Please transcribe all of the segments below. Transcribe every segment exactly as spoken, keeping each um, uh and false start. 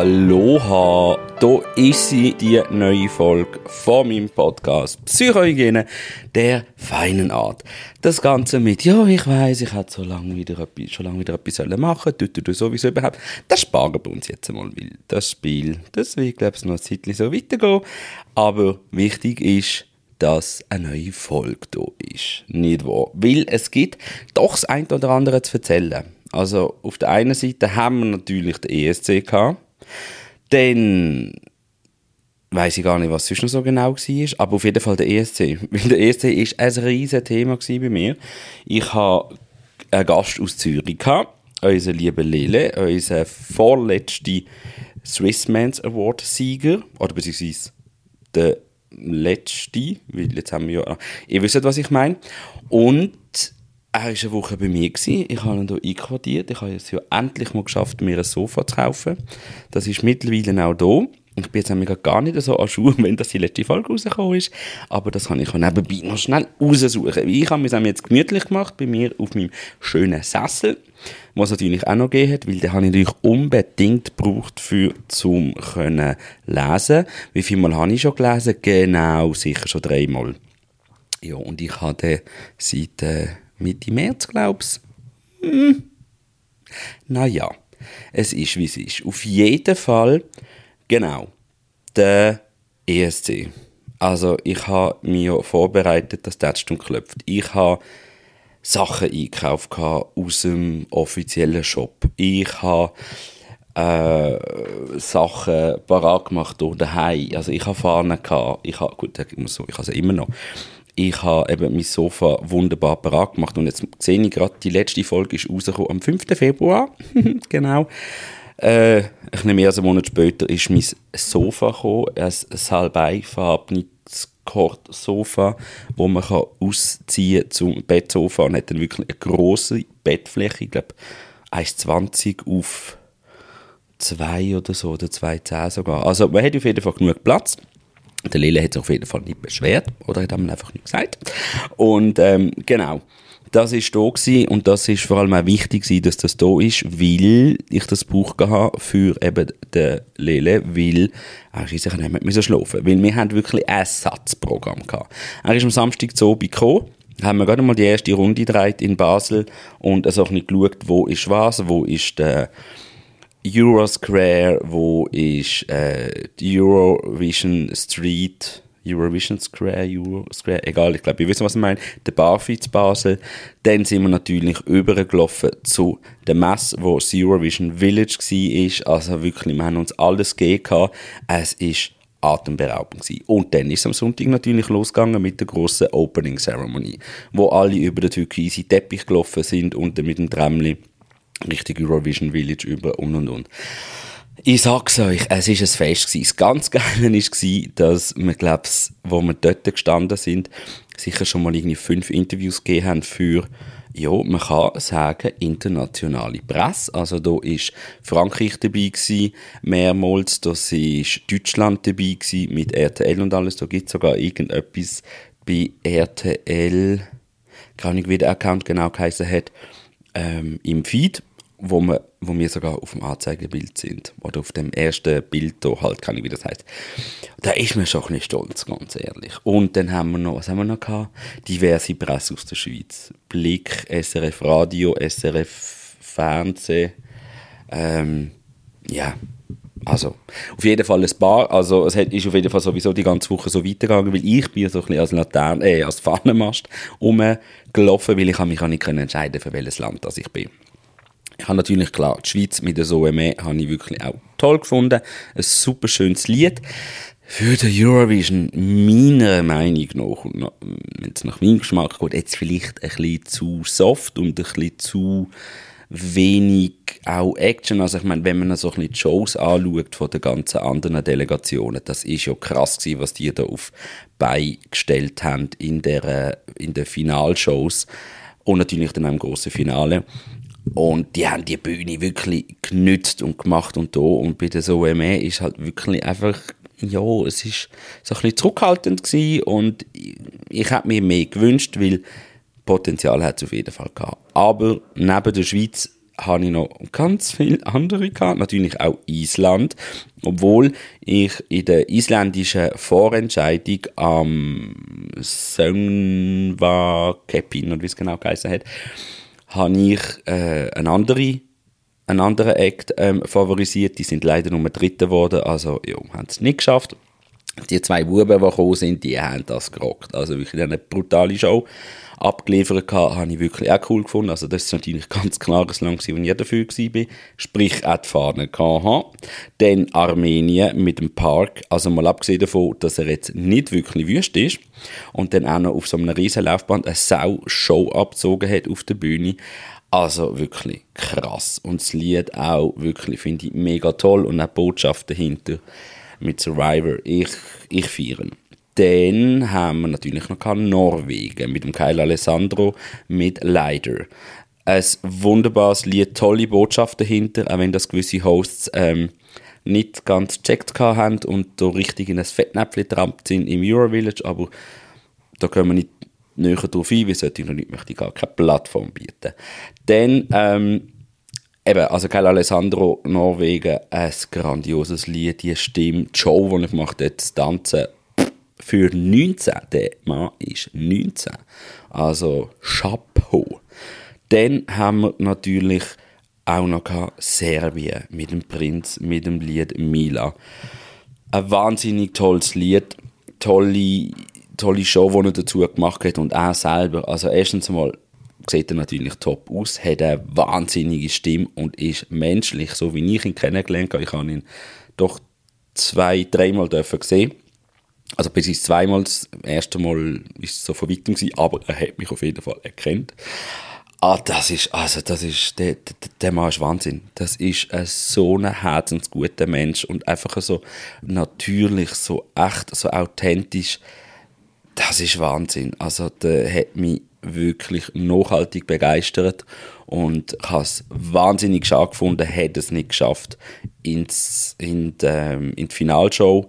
Aloha, hier ist sie, die neue Folge von meinem Podcast Psychohygiene der feinen Art. Das Ganze mit, ja, ich weiss, ich hätte so lange wieder etwas, schon lange wieder etwas machen sollen, du, du, du, sowieso überhaupt. Das sparen wir uns jetzt einmal, weil das Spiel, das wird, glaube ich, noch ein Zeitchen so weitergehen. Aber wichtig ist, dass eine neue Folge da ist. Nicht wahr? Weil es gibt doch das eine oder andere zu erzählen. Also auf der einen Seite haben wir natürlich den E S C gehabt. Dann weiss ich gar nicht, was sonst noch so genau war, aber auf jeden Fall der E S C. Weil der E S C war ein riesiges Thema bei mir. Ich hatte einen Gast aus Zürich gehabt, unser lieber Lele, unser vorletzter Swissmans Award-Sieger, oder beziehungsweise der letzte, weil jetzt haben wir ja, ihr wisst, was ich meine. Und er war eine Woche bei mir. Ich habe ihn hier einquartiert. Ich habe es ja endlich mal geschafft, mir ein Sofa zu kaufen. Das ist mittlerweile auch da. Ich bin jetzt nämlich gar nicht so an Schuhe, wenn das die letzte Folge rausgekommen ist. Aber das kann ich nebenbei noch schnell raussuchen. Ich habe mir jetzt gemütlich gemacht, bei mir auf meinem schönen Sessel. Was es natürlich auch noch gegeben hat, weil den habe ich natürlich unbedingt gebraucht, für zum können lesen. Wie viel Mal habe ich schon gelesen? Genau, sicher schon dreimal. Ja, und ich habe den seit äh, Mitte März, glaube ich. Hm. Naja, es ist, wie es ist. Auf jeden Fall, genau, der E S C. Also, ich habe mich ja vorbereitet, dass der Stunde klopft. Ich habe Sachen eingekauft aus dem offiziellen Shop. Ich habe äh, Sachen parat gemacht hier daheim. Also, ich habe Fahnen gehabt. Ich habe, gut, ich muss so, ich habe sie immer noch. Ich habe eben mein Sofa wunderbar parat gemacht und jetzt sehe ich gerade, die letzte Folge ist rausgekommen am fünften Februar. Genau. Äh, ein bisschen mehr als einen Monat später ist mein Sofa gekommen, ein salbeifarbenes Sofa, wo man kann ausziehen zum Bettsofa und hat dann wirklich eine grosse Bettfläche, ich glaube eins Komma zwanzig auf zwei oder so, oder zwei Komma zehn sogar. Also man hat auf jeden Fall genug Platz. Der Lele hat sich auf jeden Fall nicht beschwert, oder hat ihm einfach nicht gesagt. Und ähm, genau, das war da gewesen, und das ist vor allem auch wichtig gewesen, dass das da ist, weil ich das gebraucht habe für eben den Lele, weil er ist sicher nicht mehr schlafen, weil wir haben wirklich ein Ersatzprogramm gehabt. Er ist am Samstag zu Obi gekommen, haben wir gerade mal die erste Runde gedreht in Basel und also auch nicht geschaut, wo ist was, wo ist der Eurosquare, wo ist äh, die Eurovision Street, Eurovision Square, Eurosquare, egal, ich glaube, ihr wisst, was ich meine, der Barfi zu Basel. Dann sind wir natürlich übergelaufen zu der Messe, wo das Eurovision Village war. Also wirklich, wir haben uns alles gegeben. Es ist atemberaubend gewesen. Und dann ist es am Sonntag natürlich losgegangen mit der grossen Opening Ceremony, wo alle über den türkisen Teppich gelaufen sind und dann mit dem Tramli Richtung Eurovision Village über und und und. Ich sag's euch, es war ein Fest gewesen. Das ganz Geile war, dass wir, glaub's, wo wir dort gestanden sind, sicher schon mal irgendwie fünf Interviews gegeben haben für, ja, man kann sagen, internationale Presse. Also da war Frankreich dabei gewesen, mehrmals, da war Deutschland dabei gewesen, mit R T L und alles. Da gibt es sogar irgendetwas bei R T L, keine Ahnung, wie der Account genau geheißen hat, ähm, im Feed, wo wir, wo wir sogar auf dem Anzeigebild sind. Oder auf dem ersten Bild da halt, keine Ahnung, wie das heisst. Da ist man schon ein bisschen stolz, ganz ehrlich. Und dann haben wir noch, was haben wir noch gehabt? Diverse Presse aus der Schweiz. Blick, S R F Radio, S R F Fernsehen. Ähm, ja, also, auf jeden Fall ein paar. Also, es ist auf jeden Fall sowieso die ganze Woche so weitergegangen, weil ich bin so ein bisschen als Laterne, äh, als Fahnenmast rumgelaufen, weil ich mich auch nicht entscheiden konnte, für welches Land das ich bin. Ich habe natürlich, klar, die Schweiz mit der S O M E habe ich wirklich auch toll gefunden. Ein super schönes Lied. Für den Eurovision, meiner Meinung nach, wenn es nach meinem Geschmack geht, jetzt vielleicht ein bisschen zu soft und ein bisschen zu wenig auch Action. Also ich meine, wenn man so ein bisschen die Shows anschaut von den ganzen anderen Delegationen, das ist ja krass gewesen, was die da auf beigestellt haben in der, in den Finalshows und natürlich dann auch im grossen Finale. Und die haben die Bühne wirklich genützt und gemacht und da. Und bei der S O M E ist halt wirklich einfach, ja, es ist so ein bisschen zurückhaltend gewesen und ich, ich hätte mir mehr gewünscht, weil Potenzial hat es auf jeden Fall gehabt. Aber neben der Schweiz habe ich noch ganz viele andere gehabt. Natürlich auch Island. Obwohl ich in der isländischen Vorentscheidung am Söngva Kepin, oder wie es genau geheißen hat, habe ich äh, eine andere einen anderen Act ähm, favorisiert. Die sind leider nur Dritte geworden, also ja, haben es nicht geschafft. Die zwei Buben, die gekommen sind, die haben das gerockt. Also wirklich eine brutale Show abgeliefert gehabt, habe ich wirklich auch cool gefunden. Also das ist natürlich ganz klar das Land, wo ich dafür war. Sprich, auch die Fahne gehabt. Dann Armenien mit dem Park. Also mal abgesehen davon, dass er jetzt nicht wirklich wüst ist und dann auch noch auf so einem riesen Laufband eine Sau-Show abgezogen hat auf der Bühne. Also wirklich krass. Und das Lied auch wirklich, finde ich, mega toll. Und auch die Botschaft dahinter mit Survivor. Ich, ich feiere. Dann haben wir natürlich noch Norwegen mit dem Kyle Alessandro mit Leider. Ein wunderbares Lied, tolle Botschaft dahinter, auch wenn das gewisse Hosts ähm, nicht ganz gecheckt haben und da richtig in ein Fettnäpfchen getrampt sind im Eurovillage, aber da können wir nicht näher drauf ein, wie sollte ich noch nicht, möchte ich gar keine Plattform bieten. Dann, ähm, eben, also Kyle Alessandro, Norwegen, ein grandioses Lied, die Stimme, die Show, die ich gemacht habe, das Tanzen, für neunzehn, der Mann ist neunzehn, also Chapeau. Dann haben wir natürlich auch noch Serbien mit dem Prinz, mit dem Lied Mila. Ein wahnsinnig tolles Lied, tolle tolle Show, die er dazu gemacht hat und auch selber. Also erstens einmal sieht er natürlich top aus, hat eine wahnsinnige Stimme und ist menschlich, so wie ich ihn kennengelernt habe. Ich habe ihn doch zwei, dreimal sehen. Also bis ins zweimal, das erste Mal war es so von weitem gewesen, aber er hat mich auf jeden Fall erkannt. Ah, das ist, also das ist, der, der, der Mann ist Wahnsinn. Das ist ein so ein herzensguter Mensch und einfach so natürlich, so echt, so authentisch. Das ist Wahnsinn. Also der hat mich wirklich nachhaltig begeistert und ich habe es wahnsinnig schade gefunden, hat es nicht geschafft ins, in, die, ähm, in die Finalshow.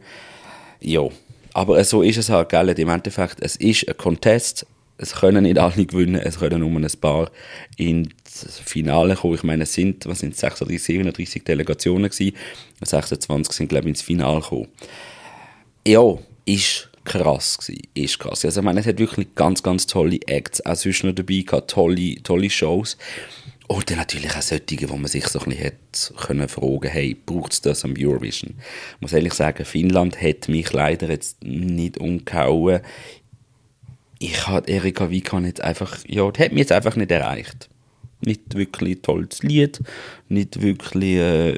Ja, aber so ist es halt, gell? Im Endeffekt, es ist ein Contest, es können nicht alle gewinnen, es können nur ein paar ins Finale kommen. Ich meine, es sind, was sind sechsunddreißig, siebenunddreißig Delegationen gewesen, sechsundzwanzig sind, glaube ich, ins Finale gekommen. Ja, ist krass gewesen, ist krass. Also ich meine, es hat wirklich ganz, ganz tolle Acts auch sonst noch dabei gehabt, tolle, tolle Shows. Und dann natürlich auch solche, wo man sich so ein bisschen hätte können fragen, hey, braucht es das am Eurovision? Ich muss ehrlich sagen, Finnland hat mich leider jetzt nicht umgehauen. Ich habe Erika Wikan jetzt einfach, ja, die hat mich jetzt einfach nicht erreicht. Nicht wirklich tolles Lied, nicht wirklich äh,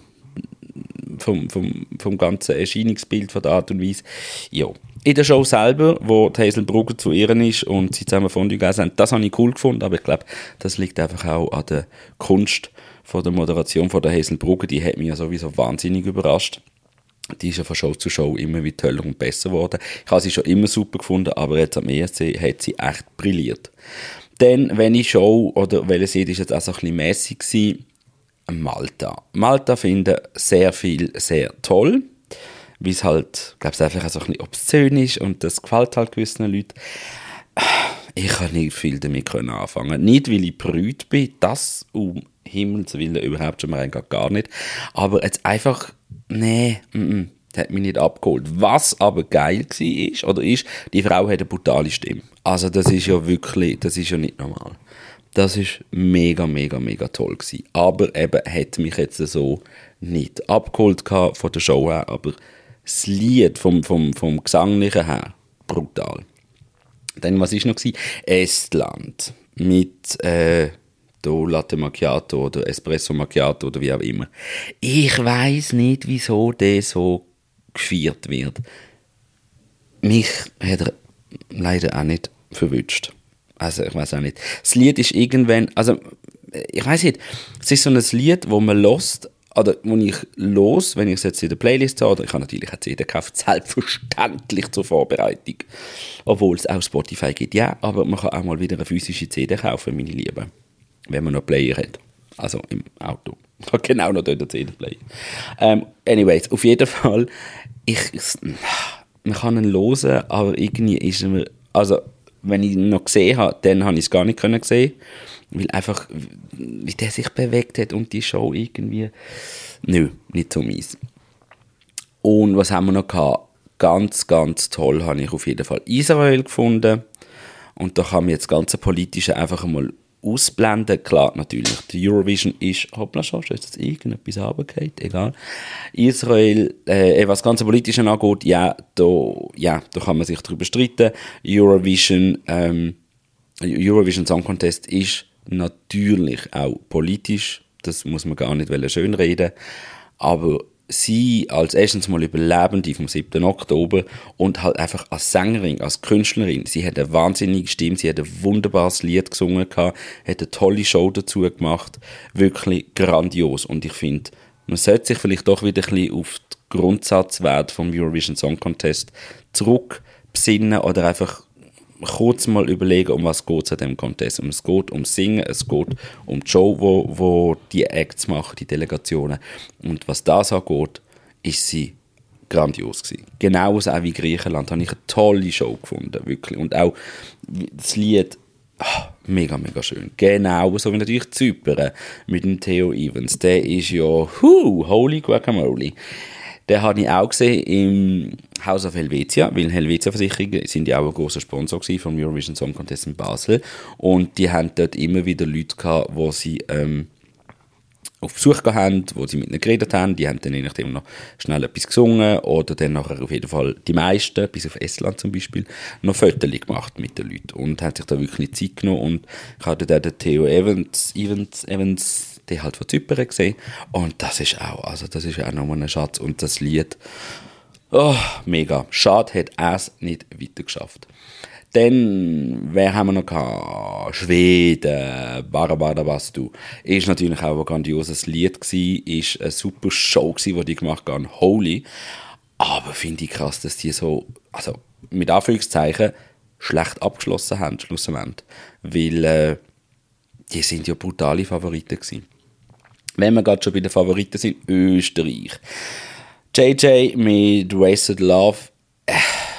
vom, vom, vom ganzen Erscheinungsbild, von der Art und Weise. Ja. In der Show selber, wo Hazel Brugger zu ihr ist und sie zusammen Fondue gegessen haben, das habe ich cool gefunden, aber ich glaube, das liegt einfach auch an der Kunst von der Moderation von der Hazel Brugger, die hat mich ja sowieso wahnsinnig überrascht. Die ist ja von Show zu Show immer wieder toller und besser geworden. Ich habe sie schon immer super gefunden, aber jetzt am E S C hat sie echt brilliert. Dann, wenn ich Show, oder welches Lied ist jetzt auch so ein bisschen mässig gewesen, Malta. Malta finde sehr viel sehr toll, weil es halt, glaube ich, einfach so ein bisschen obszön ist und das gefällt halt gewissen Leuten. Ich kann nicht viel damit anfangen. Nicht, weil ich brüt bin, das um Himmels Willen überhaupt schon mal gar nicht. Aber jetzt einfach, nee, mm, das hat mich nicht abgeholt. Was aber geil war, oder ist, die Frau hat eine brutale Stimme. Also das ist ja wirklich, das ist ja nicht normal. Das ist mega, mega, mega toll gewesen. Aber eben hat mich jetzt so nicht abgeholt von der Show her, aber das Lied vom, vom, vom Gesanglichen her, brutal. Dann, was war noch? Estland. Mit äh, Latte Macchiato oder Espresso Macchiato oder wie auch immer. Ich weiss nicht, wieso der so gefeiert wird. Mich hat er leider auch nicht verwünscht. Also, ich weiß auch nicht. Das Lied ist irgendwann, also, ich weiß nicht, es ist so ein Lied, wo man hört, oder wo ich los, wenn ich es jetzt in der Playlist habe, oder ich habe natürlich eine C D gekauft, selbstverständlich zur Vorbereitung. Obwohl es auch Spotify gibt, ja, aber man kann auch mal wieder eine physische C D kaufen, meine Lieben, wenn man noch einen Player hat. Also im Auto. Ich habe genau noch dort einen C D-Player. Ähm, anyways, auf jeden Fall, ich, ich, man kann ihn hören, aber irgendwie ist er mir, also wenn ich ihn noch gesehen habe, dann habe ich es gar nicht können sehen, weil einfach, wie der sich bewegt hat und die Show irgendwie, nö, nicht so mies. Und was haben wir noch gehabt? Ganz, ganz toll habe ich auf jeden Fall Israel gefunden. Und da kann man jetzt das ganze Politische einfach einmal ausblenden. Klar, natürlich, die Eurovision ist, hoppla, schon, ist jetzt irgendetwas runtergefallen, egal. Israel, äh, was das ganze Politische angeht, ja, da, ja, da kann man sich darüber streiten. Eurovision, ähm, Eurovision Song Contest ist natürlich auch politisch, das muss man gar nicht schönreden, aber sie als erstens mal Überlebende vom siebten Oktober und halt einfach als Sängerin, als Künstlerin, sie hat eine wahnsinnige Stimme, sie hat ein wunderbares Lied gesungen gehabt, hat eine tolle Show dazu gemacht, wirklich grandios. Und ich finde, man sollte sich vielleicht doch wieder ein bisschen auf den Grundsatzwert vom Eurovision Song Contest zurückbesinnen oder einfach kurz mal überlegen, um was geht es an diesem Contest. Um es geht um Singen, es geht um die Show, wo, wo die Acts machen, die Delegationen. Und was das angeht, ist sie grandios gewesen. Genauso auch wie Griechenland habe ich eine tolle Show gefunden, wirklich. Und auch das Lied, ach, mega, mega schön. Genau, so wie natürlich Zypern mit dem Theo Evans. Der ist ja, hu, holy guacamole. Den habe ich auch gesehen im House of Helvetia, weil Helvetia-Versicherungen sind ja auch ein grosser Sponsor vom Eurovision Song Contest in Basel. Und die haben dort immer wieder Leute gehabt, wo sie ähm, auf Besuch gehabt haben, wo sie mit ihnen geredet haben. Die haben dann je nachdem noch schnell etwas gesungen oder dann nachher auf jeden Fall die meisten, bis auf Estland zum Beispiel, noch Fotos gemacht mit den Leuten und haben sich da wirklich Zeit genommen. Und ich hatte dann den Theo Evans, Evans, Evans die halt von Zypern gesehen. Und das ist auch, also das ist auch nochmal ein Schatz. Und das Lied, oh, mega. Schade, hat er es nicht weitergeschafft. Dann, wer haben wir noch gehabt? Schweden, Barabarabastu. Ist natürlich auch ein grandioses Lied gewesen, ist eine super Show gewesen, die die gemacht haben, Holy. Aber finde ich krass, dass die so, also mit Anführungszeichen, schlecht abgeschlossen haben, schlussendlich. Weil, äh, die sind ja brutale Favoriten gewesen. Wenn wir gerade schon bei den Favoriten sind, Österreich. J J mit Wasted Love. Äh,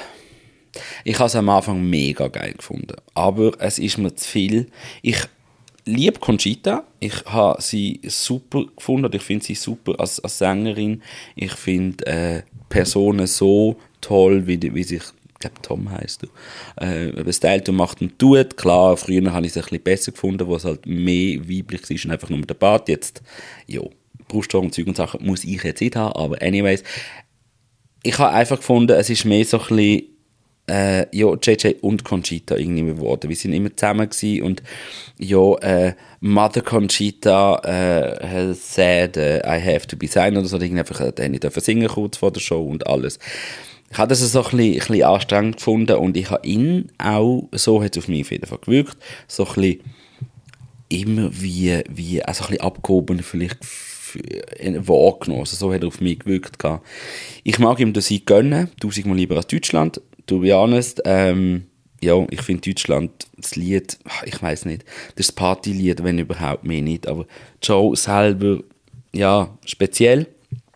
ich habe es am Anfang mega geil gefunden. Aber es ist mir zu viel. Ich liebe Conchita. Ich habe sie super gefunden. Ich finde sie super als, als Sängerin. Ich finde äh, Personen so toll, wie, wie sich, ich glaube Tom heisst du, äh, stylt und macht und tut. Klar, früher habe ich es ein bisschen besser gefunden, wo es halt mehr weiblich ist und einfach nur der Bart. Jetzt, ja, Brusthaar und Zeug und Sachen muss ich jetzt nicht haben, aber anyways. Ich habe einfach gefunden, es ist mehr so ein bisschen äh, ja, J J und Conchita irgendwie geworden. Wir sind immer zusammen gewesen und ja, äh, Mother Conchita äh, has said uh, I have to be signed oder so, irgendwie einfach äh, nicht singen kurz vor der Show und alles. Ich habe das so ein bisschen, ein bisschen anstrengend gefunden und ich habe ihn auch, so hat es auf mich auf jeden Fall gewirkt, so ein bisschen immer wie, wie also ein bisschen abgehoben vielleicht wahrgenommen, also so hat er auf mich gewirkt. Ich mag ihm das Sieg gönnen, tausendmal lieber als Deutschland, to be honest. Ähm, ja, ich finde Deutschland, das Lied, ich weiß nicht, das ist das Partylied, wenn überhaupt, mehr nicht, aber Joe selber, ja, speziell.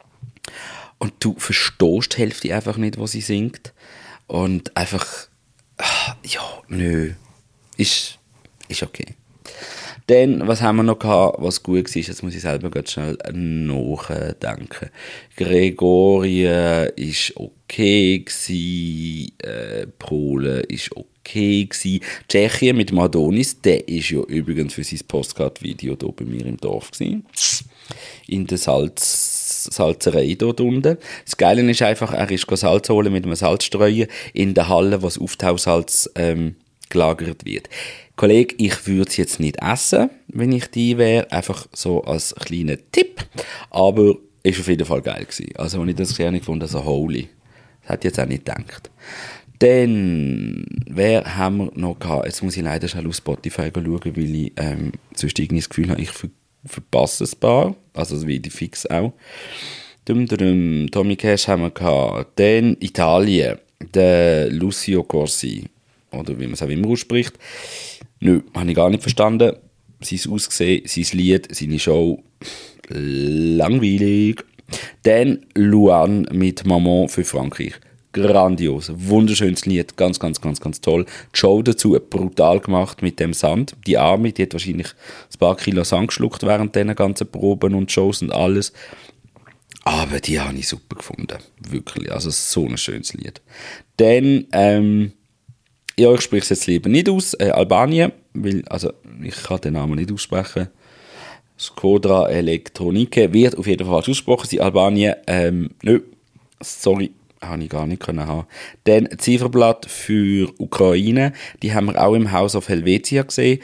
Und du verstehst die Hälfte einfach nicht, was sie singt. Und einfach, ach, ja, nö, ist, ist okay. Dann, was haben wir noch gehabt, was gut war? Jetzt muss ich selber ganz schnell nachdenken. Gregorien war okay gewesen, äh, Polen war okay gewesen. Tschechien mit dem Adonis, der ist ja übrigens für sein Postcard-Video hier bei mir im Dorf gewesen. In der Salz, Salzerei dort unten. Das Geile ist einfach, er ist Salz holen mit einem Salzstreuer in der Halle, wo das Auftausalz ähm, gelagert wird. Kollege, ich würde es jetzt nicht essen, wenn ich die wäre, einfach so als kleiner Tipp, aber es war auf jeden Fall geil gewesen. Also als ich das gesehen habe, fand ich so holy. Das hätte ich jetzt auch nicht gedacht. Dann, wer haben wir noch gehabt? Jetzt muss ich leider schon auf Spotify schauen, weil ich ähm, sonst irgendwie das Gefühl habe, ich ver- verpasse ein paar, also wie die Fix auch. Dum, dum, Tommy Cash haben wir gehabt. Dann Italien, der Lucio Corsi, oder wie man es auch immer ausspricht. Nö, habe ich gar nicht verstanden. Sein Aussehen, sein Lied, seine Show, langweilig. Dann Luan mit Maman für Frankreich. grandios. Wunderschönes Lied, ganz, ganz, ganz, ganz toll. Die Show dazu brutal gemacht mit dem Sand. Die Arme, die hat wahrscheinlich ein paar Kilo Sand geschluckt während diesen ganzen Proben und Shows und alles. Aber die habe ich super gefunden. Wirklich, also so ein schönes Lied. Dann, ähm, ja, ich spreche es jetzt lieber nicht aus. Äh, Albanien, weil, also ich kann den Namen nicht aussprechen. Skodra Elektronike wird auf jeden Fall falsch ausgesprochen. Sie Albanien, ähm, nö, sorry, habe ich gar nicht können haben. Dann Zifferblatt für Ukraine, die haben wir auch im House of Helvetia gesehen.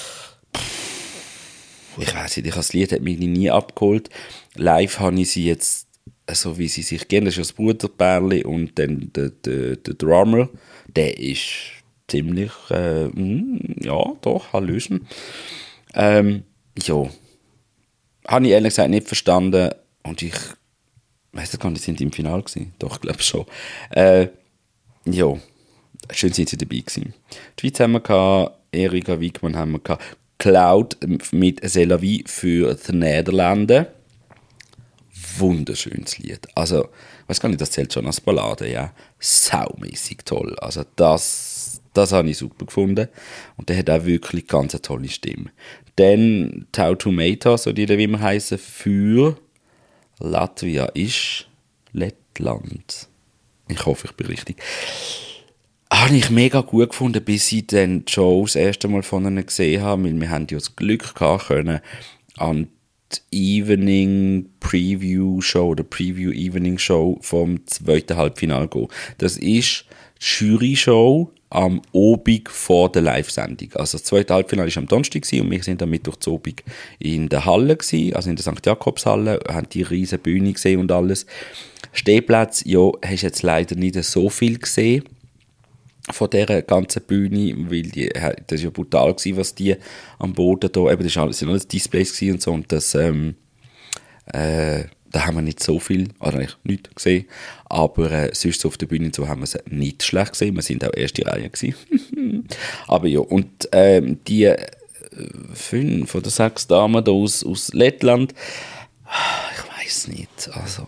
Ich weiß nicht, ich habe das Lied hat mich nie abgeholt. Live habe ich sie jetzt, so wie sie sich kennen, das ist das Bruderpärli und dann der, der, der Drummer, der ist ziemlich, äh, ja, doch, Hallöchen. Ähm, ja, habe ich ehrlich gesagt nicht verstanden und ich weiss gar nicht, sind die im Finale gewesen? Doch, ich glaube schon. Äh, ja, schön sind sie dabei gewesen. Die Schweiz haben wir gehabt, Erika Wiegmann haben wir gehabt, Cloud mit C'est la vie für die Niederlande. Wunderschönes Lied. Also, ich weiß gar nicht, das zählt schon als Ballade, ja. Saumäßig toll. Also, das, das habe ich super gefunden. Und der hat auch wirklich ganz eine tolle Stimme. Dann Tau Tomatoes, so die, wie wir heißen, für Latvia ist Lettland. Ich hoffe, ich bin richtig. Habe ich mega gut gefunden, bis ich dann die Show das erste Mal von ihnen gesehen habe, weil wir haben ja das Glück gehabt können, an die Evening Preview Show oder Preview Evening Show vom zweiten Halbfinale gehen. Das ist die Jury-Show am Obig vor der Live-Sendung. Also das zweite Halbfinale war am Donnerstag und wir sind am Mittwoch zu Obig in der Halle gewesen, also in der Sankt Jakobshalle, haben die riesen Bühne gesehen und alles. Stehplatz, ja, hast jetzt leider nicht so viel gesehen von dieser ganzen Bühne, weil die, das war ja brutal gewesen, was die am Boden da, eben das waren alles, alles Displays gewesen und so, und das, ähm, äh, da haben wir nicht so viel, oder eigentlich nichts gesehen, aber äh, sonst so auf der Bühne und so haben wir es nicht schlecht gesehen, wir sind auch erste Reihe gewesen. Aber ja, und ähm, die äh, fünf oder sechs Damen da aus, aus Lettland, ich weiß nicht, also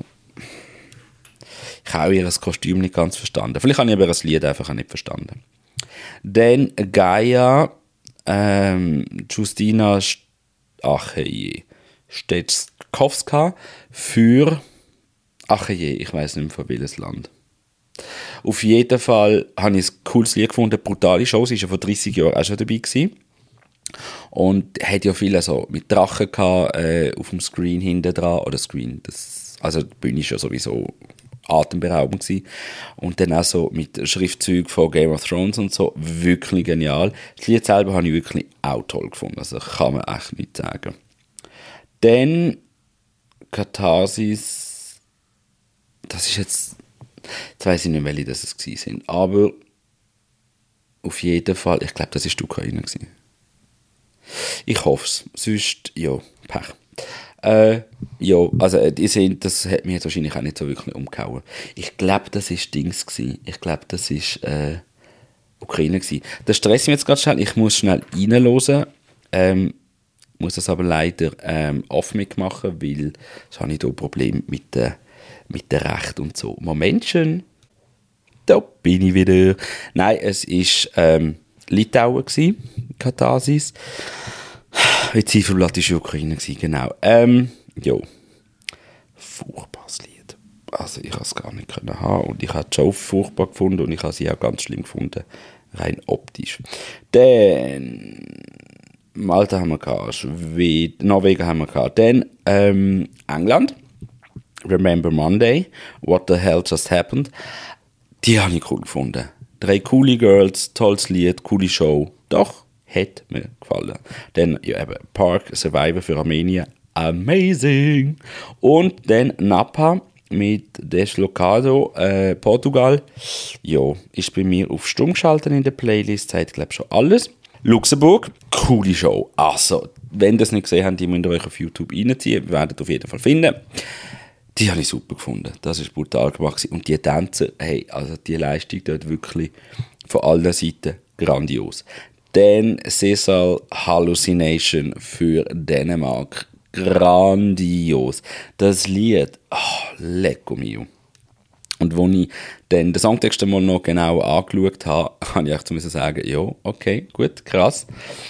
ich habe auch ihr Kostüm nicht ganz verstanden. Vielleicht habe ich aber das Lied einfach nicht verstanden. Dann Gaia, ähm, Justina ach je, Stetzkowska für, ach je, ich weiß nicht mehr von welches Land. Auf jeden Fall habe ich ein cooles Lied gefunden, brutale Show, sie war ja vor dreissig Jahren auch schon dabei gewesen. Und hat ja viele so mit Drachen gehabt, äh, auf dem Screen hinten dran, oder Screen, das, also die Bühne ist ja sowieso atemberaubend gewesen. Und dann auch so mit Schriftzeugen von Game of Thrones und so, wirklich genial. Das Lied selber habe ich wirklich auch toll gefunden, also kann man echt nicht sagen. Dann Katharsis, das ist jetzt, jetzt weiss ich nicht, welche das es gewesen sind, aber auf jeden Fall, ich glaube, das war die Ukraine gewesen. Ich hoffe es, sonst, ja, Pech. Äh, ja, also ihr seht, das hat mich jetzt wahrscheinlich auch nicht so wirklich umgehauen. Ich glaube, das war Dings gewesen. Ich glaube, das war äh, Ukraine gewesen. Das stresst mich jetzt gerade schnell. Ich muss schnell reinhören. Ähm, muss das aber leider ähm, off mitmachen, weil sonst habe ich hier Probleme mit der mit der Recht und so. Momentchen. Da bin ich wieder. Nein, es war ähm, Litauen gewesen, Katharsis. Die Zifferblatt war Ukraine, genau. Ähm, jo. Furchtbares Lied. Also ich konnte es gar nicht können haben und ich habe die Show furchtbar gefunden und ich habe sie auch ganz schlimm gefunden, rein optisch. Dann Malta haben wir gehabt, Schweden, Norwegen haben wir gehabt. Dann ähm, England, Remember Monday, What the Hell Just Happened. Die habe ich cool gefunden. Drei coole Girls, tolles Lied, coole Show. Doch, hat mir gefallen. Dann ja, eben Park Survivor für Armenien. Amazing! Und dann Napa mit Deslocado, äh, Portugal. Ja, ist bei mir auf Stumm geschaltet in der Playlist. Sagt, glaube ich, schon alles. Luxemburg, coole Show. Also, wenn ihr das nicht gesehen habt, die müsst ihr euch auf YouTube reinziehen. Wir werden es auf jeden Fall finden. Die habe ich super gefunden. Das ist brutal gemacht. Und die Tänzer, hey, also die Leistung dort wirklich von allen Seiten grandios. Dann Sesal Hallucination für Dänemark. Grandios. Das Lied, oh, lecco mio. Und als ich dann den Songtext mal noch genau angeschaut habe, habe ich echt so sagen, ja, okay, gut, krass.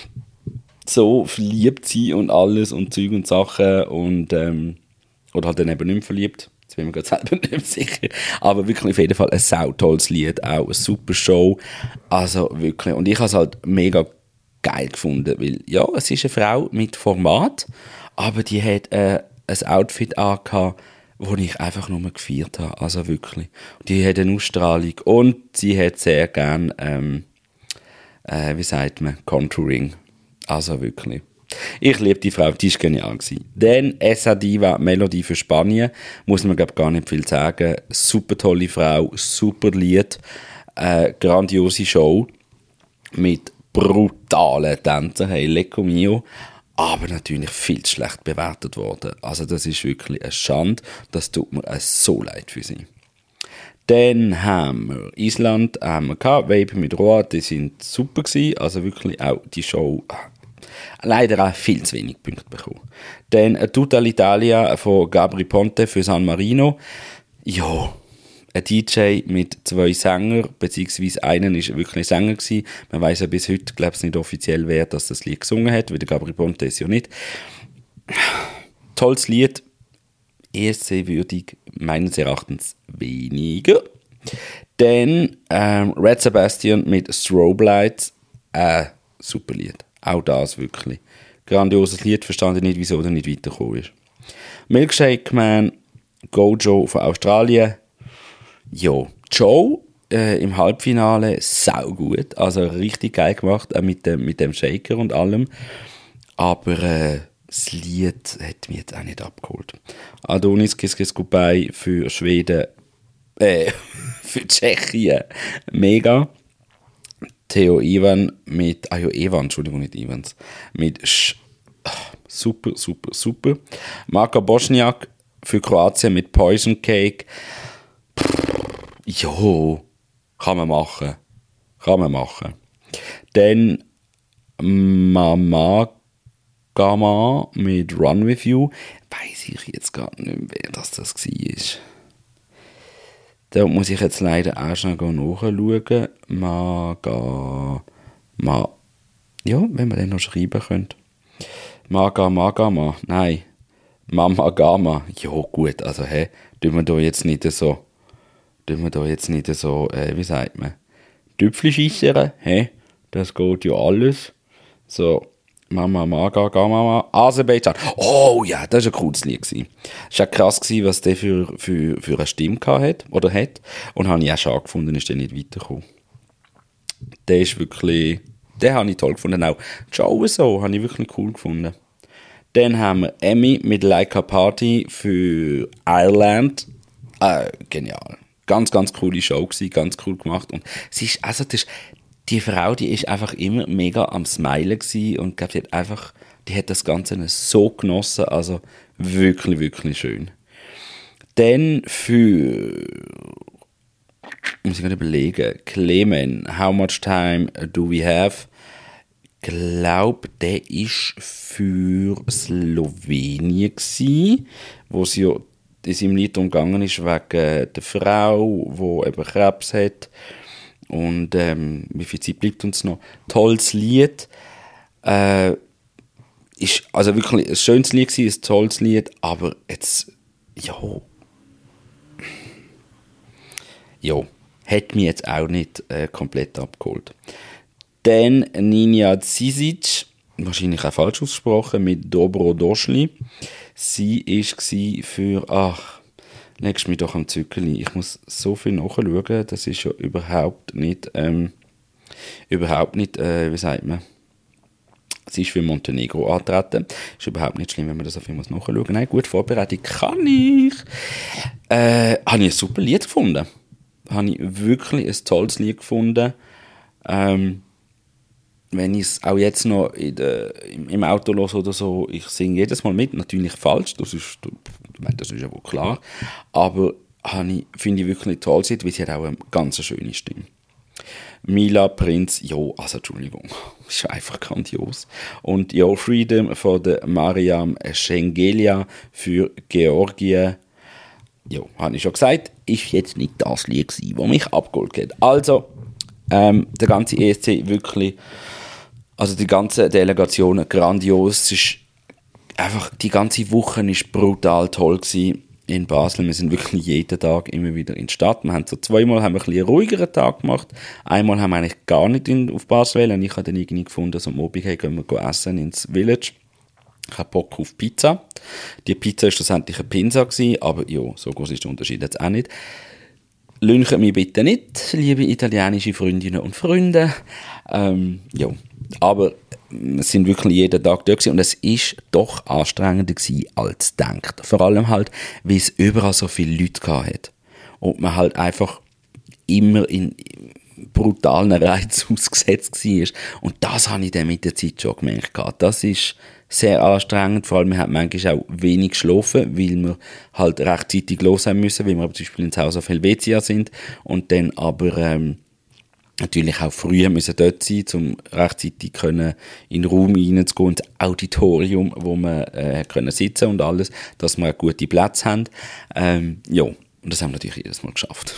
So verliebt sie und alles und Zeug und Sachen und, ähm, oder halt dann eben nicht mehr verliebt. Jetzt bin ich mir gerade selber nicht mehr sicher. Aber wirklich auf jeden Fall ein sautolles Lied, auch eine super Show. Also wirklich. Und ich habe es halt mega geil gefunden, weil ja, es ist eine Frau mit Format, aber die hat äh, ein Outfit angehabt, das ich einfach nur gefeiert habe. Also wirklich. Die hat eine Ausstrahlung und sie hat sehr gern, ähm, äh, wie sagt man, Contouring. Also wirklich. Ich liebe die Frau, die war genial gewesen. Dann Essa Diva, Melodie für Spanien, muss man glaube gar nicht viel sagen. Super tolle Frau, super Lied, äh, grandiose Show mit brutalen Tänzen, hey, Lecco Mio, aber natürlich viel zu schlecht bewertet worden. Also das ist wirklich eine Schande, das tut mir so leid für sie. Dann haben wir Island, haben wir gehabt, Baby mit Roa, die sind super gewesen, also wirklich auch die Show leider auch viel zu wenig Punkte bekommen. Dann Tutta l'Italia von Gabri Ponte für San Marino. Ja, ein D J mit zwei Sängern, beziehungsweise einen war wirklich Sänger gewesen. Man weiss ja bis heute, glaube ich, nicht offiziell, wer das, das Lied gesungen hat, weil der Gabri Ponte ist ja nicht. Tolles Lied, E S C-würdig, meines Erachtens weniger. Dann ähm, Red Sebastian mit Strobe Lights, äh, super Lied. Auch das wirklich. Grandioses Lied, verstand ich nicht, wieso er nicht weitergekommen ist. Milkshake Man, Gojo von Australien. Ja, Joe äh, im Halbfinale, sau gut. Also richtig geil gemacht, auch mit dem, mit dem Shaker und allem. Aber äh, das Lied hat mich jetzt auch nicht abgeholt. Adonis Kiss Kiss Goodbye für Schweden, äh, für Tschechien, mega. Theo Ivan mit, ah ja, Evan, Entschuldigung, nicht Ivans, mit Sch, ach, super, super, super. Marko Bosniak für Kroatien mit Poison Cake. Jo, kann man machen. Kann man machen. Dann Mama Gama mit Run With You. Weiss ich jetzt gar nicht mehr, wer das, das war. Da muss ich jetzt leider auch schnell nachschauen. Maga, ma, ja, wenn man den noch schreiben könnte. Maga, Magama, nein. Mama Gama. Ja, gut, also, hä, tun wir da jetzt nicht so, tun wir da jetzt nicht so, äh, wie sagt man, Tüpfel schissern, hä? Das geht ja alles. So, Mama, Maga, Gama, Aserbaidschan. Oh ja, das war ein cooles Lied. Es war auch krass, was der für, für, für eine Stimme hat, oder hat. Und habe ich auch schade gefunden, ist der nicht weitergekommen. Der ist wirklich, den habe ich toll gefunden. Auch Joe so, habe ich wirklich cool gefunden. Dann haben wir Emmy mit Like a Party für Ireland. Äh, genial. Ganz, ganz coole Show gewesen, ganz cool gemacht. Und sie ist, also das ist, die Frau, die ist einfach immer mega am Smilen gewesen und glaub, die hat einfach, die hat das Ganze so genossen, also wirklich, wirklich schön. Dann für, muss ich gerade überlegen, Clemen, How Much Time Do We Have? Ich glaube, der ist für Slowenien gewesen, wo es ja in seinem Lied umgegangen ist wegen der Frau, die eben Krebs hat. Und ähm, wie viel Zeit bleibt uns noch? Tolles Lied. Äh, ist also wirklich ein schönes Lied gewesen, ein tolles Lied, aber jetzt, ja, ja, hat mich jetzt auch nicht äh, komplett abgeholt. Dann Ninja Zisic, wahrscheinlich auch falsch ausgesprochen, mit Dobro Došli. Sie war für, ach, legst mich doch am Zückeli. Ich muss so viel nachschauen, das ist ja überhaupt nicht, ähm, überhaupt nicht, äh, wie sagt man, sie ist für Montenegro angetreten. Ist überhaupt nicht schlimm, wenn man das auf jeden Fall nachschauen muss. Nein, gut vorbereitet kann ich. Äh, habe ich ein super Lied gefunden. Habe ich wirklich ein tolles Lied gefunden. Ähm, wenn ich es auch jetzt noch in der, im, im Auto höre oder so, ich singe jedes Mal mit, natürlich falsch, das ist, das ist ja wohl klar, aber ich, finde ich wirklich ein tolles Lied, weil sie hat auch eine ganz schöne Stimme. Mila Prinz, ja, also Entschuldigung, ist einfach grandios. Und ja, Freedom von der Mariam Schengelia für Georgien. ja, habe ich schon gesagt, ist jetzt nicht das Lied gewesen, das mich abgeholt hat. Also, ähm, der ganze E S C wirklich, also die ganze Delegation grandios. Es ist einfach, die ganze Woche war brutal toll gewesen in Basel. Wir sind wirklich jeden Tag immer wieder in die Stadt. Wir haben so zweimal haben wir ein bisschen einen ruhigeren Tag gemacht. Einmal haben wir eigentlich gar nicht in, auf Basel wollen. Ich habe dann irgendwie gefunden, dass am Abend hey, gehen wir gehen essen ins Village. Ich habe Bock auf Pizza. Die Pizza war schlussendlich eine Pinsa gewesen, aber ja, so groß ist der Unterschied jetzt auch nicht. Lünchen mich bitte nicht, liebe italienische Freundinnen und Freunde. Ähm, ja, aber wir sind wirklich jeden Tag dort gewesen und es ist doch anstrengender gewesen als gedacht. Vor allem halt, weil es überall so viele Leute hatte. Und man halt einfach immer in brutalen Reiz ausgesetzt war. Und das habe ich dann mit der Zeit schon gemerkt. Das ist sehr anstrengend, vor allem wir haben manchmal auch wenig geschlafen, weil wir halt rechtzeitig los haben müssen, weil wir zum Beispiel ins Haus auf Helvetia sind und dann aber ähm, natürlich auch früher müssen dort sein, um rechtzeitig können in den Raum reinzugehen, ins Auditorium, wo wir äh, können sitzen und alles, dass wir gute Plätze haben. Ähm, ja, und das haben wir natürlich jedes Mal geschafft.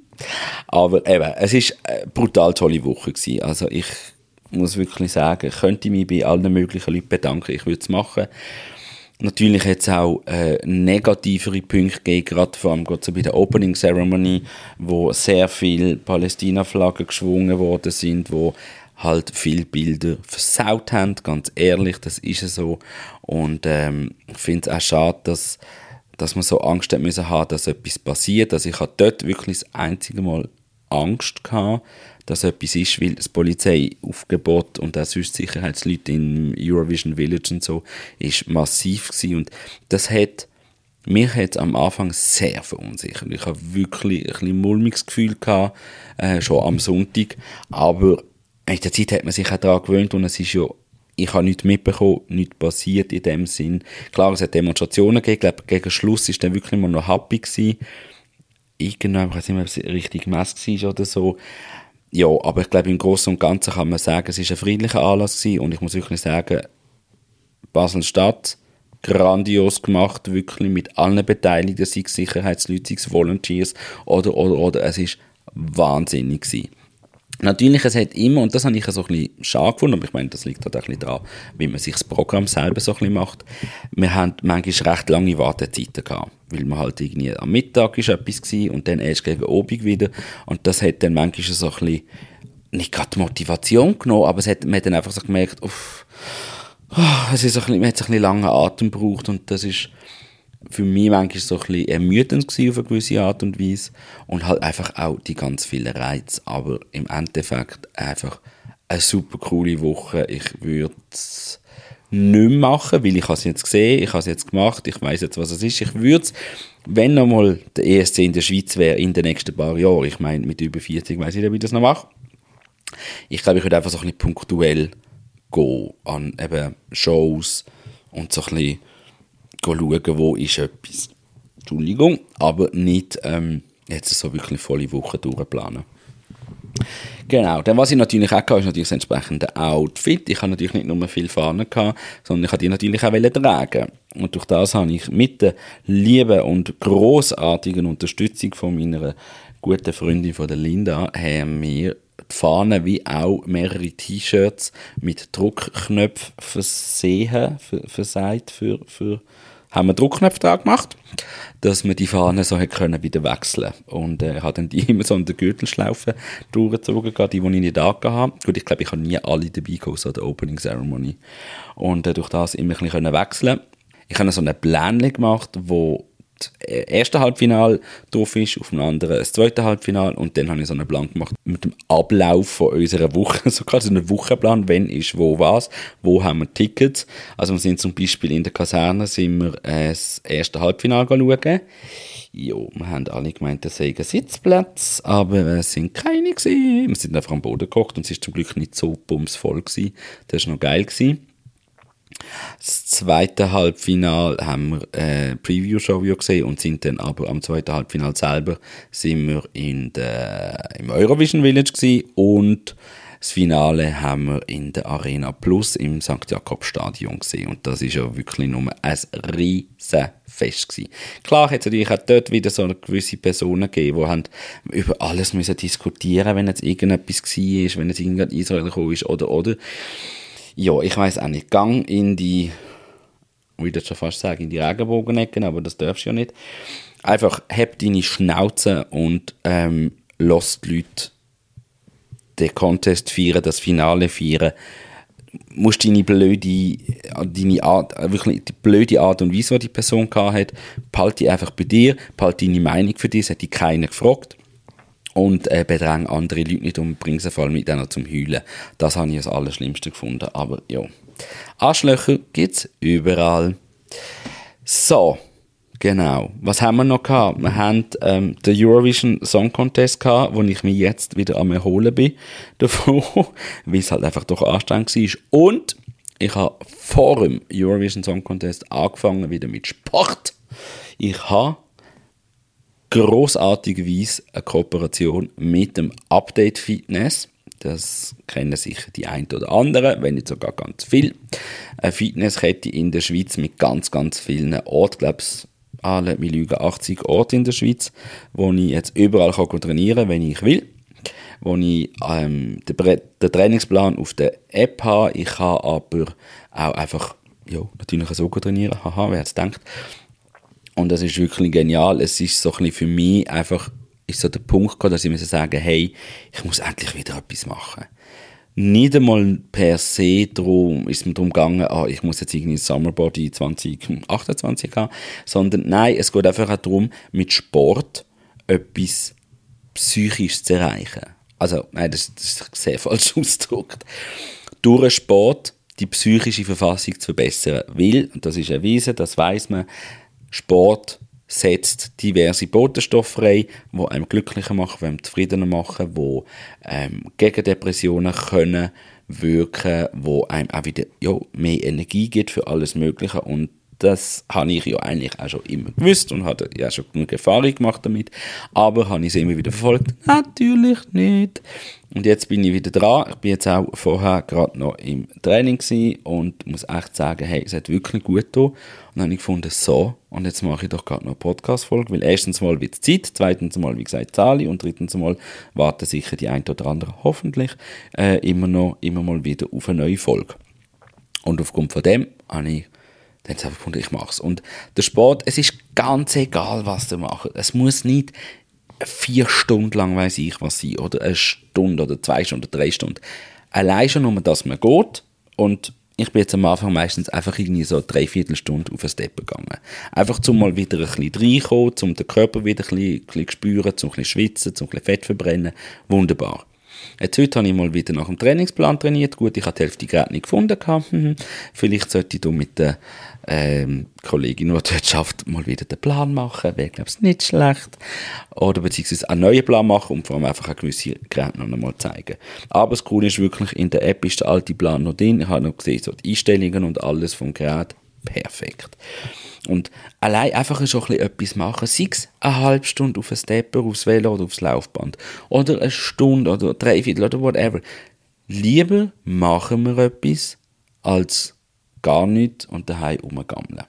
Aber eben, es war eine brutal tolle Woche gewesen. Also ich muss wirklich sagen, ich könnte mich bei allen möglichen Leuten bedanken, ich würde es machen. Natürlich hat es auch äh, negativere Punkte gegeben, gerade vor allem gerade so bei der Opening Ceremony, wo sehr viele Palästina-Flaggen geschwungen worden sind, wo halt viele Bilder versaut haben, ganz ehrlich, das ist es so. Und ähm, ich finde es auch schade, dass, dass man so Angst hat müssen haben, dass etwas passiert. Also ich hatte dort wirklich das einzige Mal Angst gehabt, dass etwas ist, weil das Polizeiaufgebot und auch sonst Sicherheitsleute im Eurovision Village und so ist massiv gewesen. Und das hat mich hat am Anfang sehr verunsichert. Ich habe wirklich ein bisschen mulmiges Gefühl gehabt, äh, schon am Sonntag, aber in der Zeit hat man sich auch daran gewöhnt und es ist ja, ich habe nichts mitbekommen, nichts passiert in dem Sinn. Klar, es hat Demonstrationen gegeben, ich glaube, gegen Schluss war dann wirklich immer noch happy gewesen. Irgendwann, ich weiß nicht mehr, ob es richtig Mess war oder so. Ja, aber ich glaube, im Großen und Ganzen kann man sagen, es war ein friedlicher Anlass gewesen und ich muss wirklich sagen, Basel-Stadt, grandios gemacht, wirklich mit allen Beteiligten, sei es Sicherheitsleute, sei es Volunteers oder, oder, oder, es war wahnsinnig gewesen. Natürlich, es hat immer, und das habe ich so ein bisschen schade gefunden, aber ich meine, das liegt halt auch ein bisschen daran, wie man sich das Programm selber so ein bisschen macht. Wir haben manchmal recht lange Wartezeiten gehabt, weil man halt irgendwie am Mittag ist etwas gewesen und dann erst gegen Abend wieder und das hat dann manchmal so ein bisschen, nicht gerade Motivation genommen, aber es hat, man hat dann einfach so gemerkt, uff, oh, es ist ein bisschen, man hat so ein bisschen langen Atem gebraucht und das ist für mich manchmal so ein bisschen ermüdend gewesen auf eine gewisse Art und Weise und halt einfach auch die ganz vielen Reize, aber im Endeffekt einfach eine super coole Woche. Ich würde es nicht mehr machen, weil ich es jetzt gesehen, ich habe es jetzt gemacht, ich weiß jetzt, was es ist. Ich würde es, wenn nochmal der E S C in der Schweiz wäre in den nächsten paar Jahren, ich meine mit über vierzig weiß ich nicht, wie ich das noch mache, ich glaube, ich würde einfach so ein bisschen punktuell gehen an eben Shows und so ein bisschen schauen, wo ist etwas. Entschuldigung, aber nicht ähm, jetzt so wirklich volle Woche durchplanen. Genau, dann was ich natürlich auch hatte, ist natürlich das entsprechende Outfit. Ich habe natürlich nicht nur viel Fahnen gehabt, sondern ich wollte die natürlich auch tragen. Und durch das habe ich mit der lieben und grossartigen Unterstützung von meiner guten Freundin von der Linda, haben wir die Fahnen wie auch mehrere T-Shirts mit Druckknöpfen versehen, verseit, für, für haben wir Druckknöpfe dran gemacht, dass wir die Fahnen so können wieder wechseln und äh, habe dann die immer so an der Gürtelschlaufe durchgezogen, die, die ich nicht angehabt habe. Gut, ich glaube, ich habe nie alle dabei gehabt, so der Opening Ceremony. Und äh, durch das immer ein bisschen wechseln. Ich habe so eine Pläne gemacht, wo das erste Halbfinale drauf ist, auf dem anderen das zweite Halbfinale und dann habe ich so einen Plan gemacht mit dem Ablauf von unserer Woche, so quasi einen Wochenplan, wenn ist wo was, wo haben wir Tickets. Also wir sind zum Beispiel in der Kaserne, sind wir äh, das erste Halbfinale schauen. Jo, wir haben alle gemeint, das sei ein Sitzplatz, aber es sind keine gewesen. Wir sind einfach am Boden gekocht und es ist zum Glück nicht so bumsvoll gewesen. Das war noch geil gewesen. Das zweite Halbfinale haben wir eine Preview-Show gesehen und sind dann aber am zweiten Halbfinale selber sind wir in der, im Eurovision Village gewesen und Das Finale haben wir in der Arena Plus im Sankt Jakob Stadion gesehen und das ist ja wirklich nur ein riesen Fest gewesen. Klar hat es natürlich auch dort wieder so eine gewisse Personen gegeben, die haben über alles müssen diskutieren, wenn jetzt irgendetwas war, wenn jetzt irgendein Israel gekommen ist oder, oder. Ja, ich weiss auch nicht. Gang in die, ich würde schon fast sagen, in die Regenbogenecken, aber das darfst du ja nicht. Einfach, hab deine Schnauze und ähm, lass die Leute den Contest feiern, das Finale feiern. Musst deine blöde, deine Art, wirklich die blöde Art und Weise, die die Person hatte, behalte die einfach bei dir, behalte deine Meinung für dich, es hat dich keiner gefragt. Und äh, bedräng andere Leute nicht und bring sie vor allem nicht auch noch zum Heulen. Das habe ich das Allerschlimmste gefunden. Aber ja, Arschlöcher gibt es überall. So, genau. Was haben wir noch gehabt? Wir haben ähm, den Eurovision Song Contest gehabt, wo ich mich jetzt wieder am Erholen bin davon, weil es halt einfach doch anstrengend war. Und ich habe vor dem Eurovision Song Contest angefangen wieder mit Sport. Ich habe grossartigerweise eine Kooperation mit dem Update Fitness. Das kennen sicher die einen oder anderen, wenn nicht sogar ganz viel. Eine Fitnesskette in der Schweiz mit ganz, ganz vielen Orten. Ich glaube, ah, lass mich lügen, achtzig Orte in der Schweiz, wo ich jetzt überall kann trainieren kann, wenn ich will. Wo ich ähm, den, den Trainingsplan auf der App habe. Ich kann aber auch einfach, ja, natürlich so trainieren. Haha, wer hätte es gedacht. Und das ist wirklich genial. Es ist so ein bisschen für mich einfach ist so der Punkt gekommen, dass ich mir sagen hey, ich muss endlich wieder etwas machen. Nicht einmal per se darum, ist es mir darum gegangen, ah, ich muss jetzt irgendwie Summerbody zwanzig achtundzwanzig haben, sondern nein, es geht einfach auch darum, mit Sport etwas Psychisches zu erreichen. Also, nein, das, das ist sehr falsch ausgedrückt. Durch den Sport die psychische Verfassung zu verbessern. Weil, und das ist erwiesen, das weiss man, Sport setzt diverse Botenstoffe frei, die einem glücklicher machen, die einem zufriedener machen, die ähm, gegen Depressionen können wirken, die einem auch wieder ja, mehr Energie gibt für alles Mögliche. Und das habe ich ja eigentlich auch schon immer gewusst und hatte ja schon genug Erfahrung gemacht damit. Aber habe ich es immer wieder verfolgt? Natürlich nicht. Und jetzt bin ich wieder dran. Ich bin jetzt auch vorher gerade noch im Training gewesen und muss echt sagen, hey, es hat wirklich gut getan. Und dann habe ich gefunden, so, und jetzt mache ich doch gerade noch eine Podcast-Folge, weil erstens mal wird es Zeit, zweitens mal, wie gesagt, Zahlen und drittens mal warten sicher die ein oder andere hoffentlich äh, immer noch, immer mal wieder auf eine neue Folge. Und aufgrund von dem habe ich dann habe ich gefunden, ich mache es. Und der Sport, es ist ganz egal, was du machst. Es muss nicht vier Stunden lang, weiss ich was sein, oder eine Stunde oder zwei Stunden oder drei Stunden. Allein schon nur, dass man geht. Und ich bin jetzt am Anfang meistens einfach irgendwie so dreiviertel Stunde auf ein Step gegangen. Einfach zum mal wieder ein bisschen reinkommen, um den Körper wieder ein bisschen, ein bisschen spüren, zum ein bisschen schwitzen, zum ein bisschen Fett verbrennen. Wunderbar. Jetzt heute habe ich mal wieder nach dem Trainingsplan trainiert. Gut, ich habe die Hälfte gerade nicht gefunden. Vielleicht sollte ich da mit der ähm, Kollegin, die dort schafft, mal wieder den Plan machen. Wäre, glaube ich, nicht schlecht. Oder beziehungsweise einen neuen Plan machen und vor allem einfach eine gewisse Geräte noch einmal zeigen. Aber das Coole ist wirklich, in der App ist der alte Plan noch drin. Ich habe noch gesehen, so die Einstellungen und alles vom Gerät. Perfekt. Und allein einfach schon ein bisschen etwas machen, sei es eine halbe Stunde auf einen Stepper, aufs Velo oder aufs Laufband oder eine Stunde oder drei Viertel oder whatever. Lieber machen wir etwas, als gar nichts und daheim rumgammeln.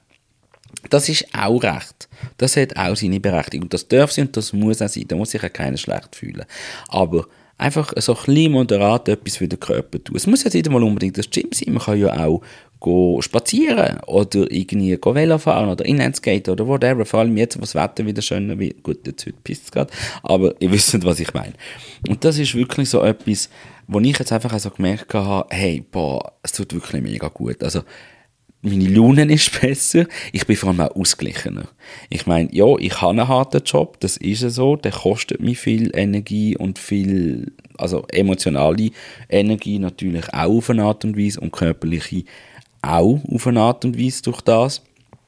Das ist auch recht. Das hat auch seine Berechtigung. Das darf sein und das muss auch sein. Da muss sich auch keiner schlecht fühlen. Aber einfach so ein bisschen moderat etwas für den Körper tun. Es muss jetzt nicht mal unbedingt das Gym sein. Man kann ja auch go spazieren oder irgendwie go Velo fahren oder Inlineskaten oder whatever. Vor allem jetzt, wo das Wetter wieder schöner wird. Gut, jetzt heute pisst es gerade, aber ihr wisst, was ich meine. Und das ist wirklich so etwas, wo ich jetzt einfach so gemerkt habe, hey, boah, es tut wirklich mega gut. Also, meine Laune ist besser, ich bin vor allem auch ausgeglichener. Ich meine, ja, ich habe einen harten Job, das ist so, der kostet mich viel Energie und viel, also emotionale Energie natürlich auch auf eine Art und Weise und körperliche auch auf eine Art und Weise durch das.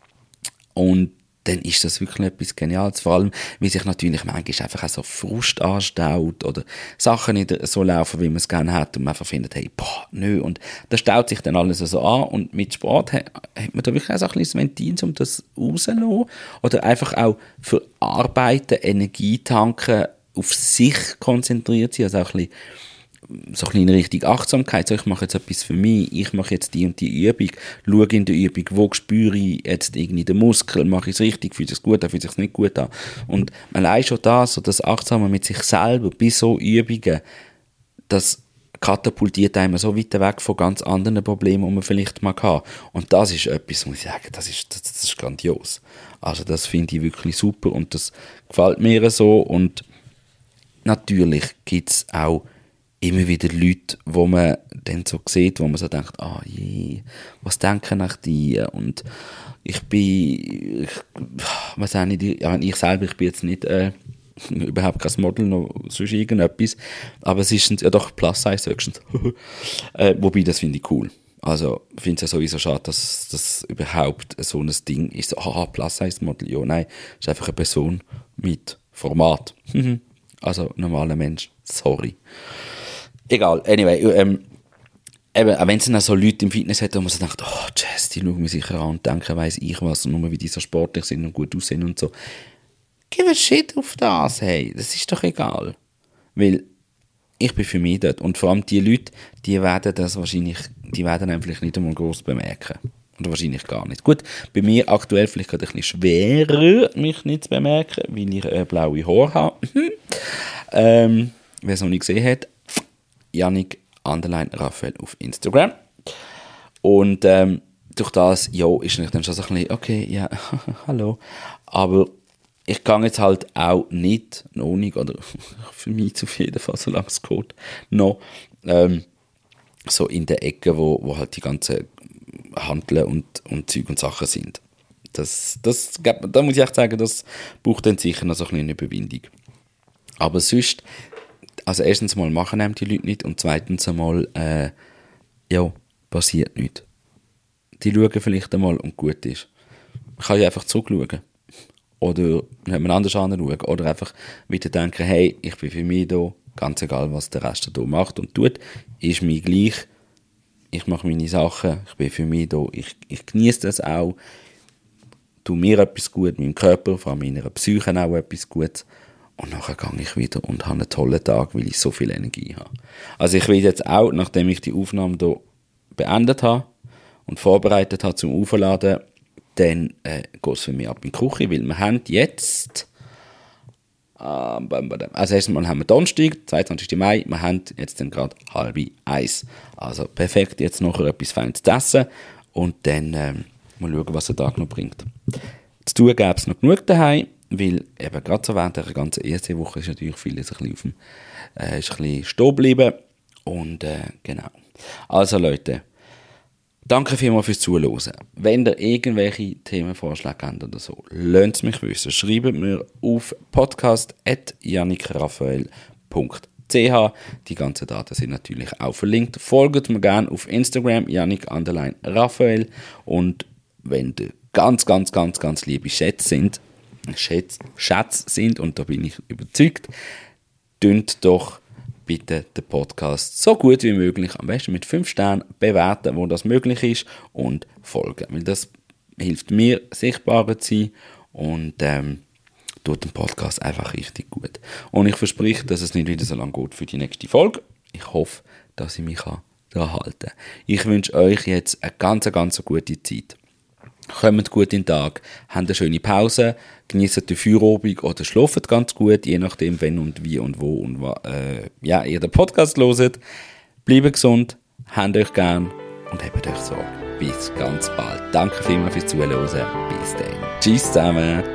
Und dann ist das wirklich etwas Geniales. Vor allem, weil sich natürlich manchmal einfach auch so Frust anstaut oder Sachen nicht so laufen, wie man es gerne hat und man einfach findet, hey, boah, nö. Und das staut sich dann alles so an und mit Sport hat, hat man da wirklich auch so ein bisschen Ventil, um das rauszulassen oder einfach auch für Arbeiten, Energie tanken, auf sich konzentriert sein, also auch ein bisschen so ein bisschen in Richtung Achtsamkeit, so ich mache jetzt etwas für mich, ich mache jetzt die und die Übung, schaue in der Übung, wo spüre ich jetzt irgendwie den Muskel, mache ich es richtig, fühlt es gut an, fühlt es sich nicht gut an. Und allein schon das, so das Achtsame mit sich selber, bei so Übungen, das katapultiert einem so weit weg von ganz anderen Problemen, die man vielleicht mal hat. Und das ist etwas, muss ich sagen, das ist, das, das ist grandios. Also das finde ich wirklich super und das gefällt mir so. Und natürlich gibt es auch immer wieder Leute, wo man dann so sieht, wo man so denkt, ah oh je, was denken nach die? Und ich bin, ich weiß auch nicht, ja, ich selber, ich bin jetzt nicht äh, überhaupt kein Model, noch sonst irgendetwas, aber es ist ja doch Plus-Size höchstens. äh, wobei, das finde ich cool. Also, ich finde es ja sowieso schade, dass das überhaupt so ein Ding ist. So, aha, Plus-Size-Model, ja, nein, ist einfach eine Person mit Format. Also, normaler Mensch, sorry. Egal, anyway, ähm, eben, auch wenn es dann so Leute im Fitness hat, wo man so denkt, oh, Jess, die schauen mich sicher an und denken, weiss ich was, nur wie die so sportlich sind und gut aussehen und so. Give a shit auf das, hey, das ist doch egal. Weil, ich bin für mich dort. Und vor allem die Leute, die werden das wahrscheinlich, die werden einem vielleicht nicht einmal gross bemerken. Oder wahrscheinlich gar nicht. Gut, bei mir aktuell vielleicht gerade ein bisschen schwerer, mich nicht zu bemerken, weil ich äh, blaue Haare habe. ähm, wer es noch nicht gesehen hat, Yannick Underline Raphael auf Instagram. Und ähm, durch das, ja, ist ich dann schon so ein bisschen, okay, ja, hallo. Aber ich gehe jetzt halt auch nicht, noch nicht, oder für mich auf jeden Fall, solange es geht, noch ähm, so in der Ecke, wo, wo halt die ganzen Handeln und, und Zeug und Sachen sind. Das, das, da muss ich echt sagen, das braucht dann sicher noch so ein bisschen eine Überwindung. Aber sonst, also erstens mal machen einem die Leute nicht und zweitens einmal, äh, ja, passiert nichts. Die schauen vielleicht einmal und gut ist. Ich kann ja einfach zurückschauen. Oder jemand anders anschauen. Oder einfach wieder denken, hey, ich bin für mich da, ganz egal, was der Rest da macht und tut, ist mir gleich. Ich mache meine Sachen, ich bin für mich da, ich, ich genieße das auch. Tue mir etwas gut, meinem Körper, vor allem meiner Psyche auch etwas Gutes. Und nachher gehe ich wieder und habe einen tollen Tag, weil ich so viel Energie habe. Also ich will jetzt auch, nachdem ich die Aufnahme hier beendet habe und vorbereitet habe zum Aufladen, dann äh, geht es für mich ab in die Küche, weil wir haben jetzt, äh, also erstmal haben wir Donnerstag, zweiundzwanzigsten Mai, wir haben jetzt dann gerade halb eins. Also perfekt, jetzt noch etwas Feines zu essen und dann äh, mal schauen, was der Tag noch bringt. Zu tun gäbe es noch genug daheim, weil eben gerade so während der ganzen E S C-Woche ist natürlich vieles ein bisschen, auf dem, äh, ist ein bisschen stehen geblieben. Und äh, genau. Also Leute, danke vielmals fürs Zuhören. Wenn ihr irgendwelche Themenvorschläge habt oder so, lasst es mich wissen. Schreibt mir auf podcast at yannickraphael punkt c h. Die ganzen Daten sind natürlich auch verlinkt. Folgt mir gerne auf Instagram, Yannick Underline Raphael. Und wenn ihr ganz, ganz, ganz, ganz liebe Schätze sind, Schätze, Schätze sind, und da bin ich überzeugt, tönt doch bitte den Podcast so gut wie möglich, am besten mit fünf Sternen bewerten, wo das möglich ist, und folgen, weil das hilft mir, sichtbarer zu sein und ähm, tut den Podcast einfach richtig gut. Und ich verspreche, dass es nicht wieder so lange geht für die nächste Folge. Ich hoffe, dass ich mich daran halten kann. Ich wünsche euch jetzt eine ganz, ganz gute Zeit. Kommt gut in den Tag, habt eine schöne Pause, genießt die Feierabend oder schlaft ganz gut, je nachdem, wenn und wie und wo und wa, äh, ja, ihr den Podcast hört. Bleibt gesund, habt euch gern und habt euch Sorge. Bis ganz bald. Danke vielmals fürs Zuhören. Bis dann. Tschüss zusammen.